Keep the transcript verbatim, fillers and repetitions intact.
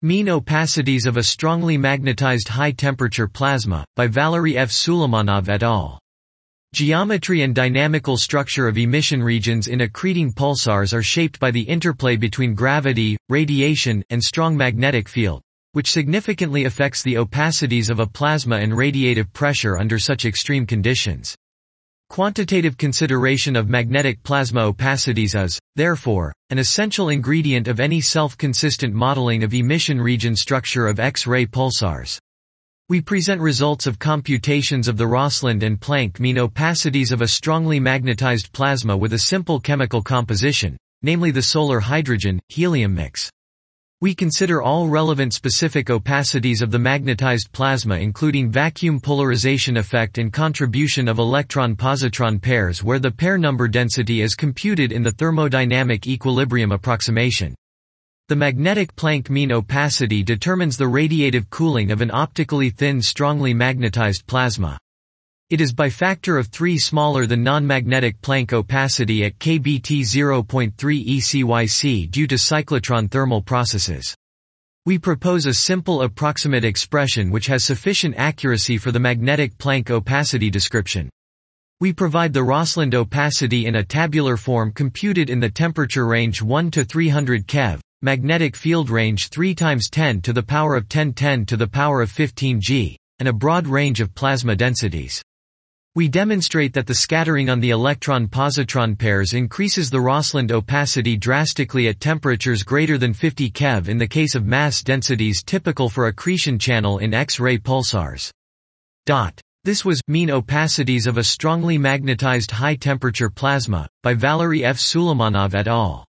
Mean opacities of a strongly magnetized high-temperature plasma, by Valery F. Suleimanov et al. Geometry and dynamical structure of emission regions in accreting pulsars are shaped by the interplay between gravity, radiation, and strong magnetic field, which significantly affects the opacities of a plasma and radiative pressure under such extreme conditions. Quantitative consideration of magnetic plasma opacities is, therefore, an essential ingredient of any self-consistent modeling of emission region structure of X-ray pulsars. We present results of computations of the Rosland and Planck mean opacities of a strongly magnetized plasma with a simple chemical composition, namely the solar hydrogen-helium mix. We consider all relevant specific opacities of the magnetized plasma including vacuum polarization effect and contribution of electron-positron pairs where the pair number density is computed in the thermodynamic equilibrium approximation. The magnetic Planck mean opacity determines the radiative cooling of an optically thin strongly magnetized plasma. It is by factor of three smaller than non-magnetic Planck opacity at K B T zero point three E C Y C due to cyclotron thermal processes. We propose a simple approximate expression which has sufficient accuracy for the magnetic Planck opacity description. We provide the Rosland opacity in a tabular form computed in the temperature range one to three hundred keV, magnetic field range three times ten to the power of ten ten to the power of fifteen G, and a broad range of plasma densities. We demonstrate that the scattering on the electron-positron pairs increases the Rosland opacity drastically at temperatures greater than fifty keV in the case of mass densities typical for accretion channel in X-ray pulsars. This was Mean Opacities of a Strongly Magnetized High-Temperature Plasma, by Valery F. Suleimanov et al.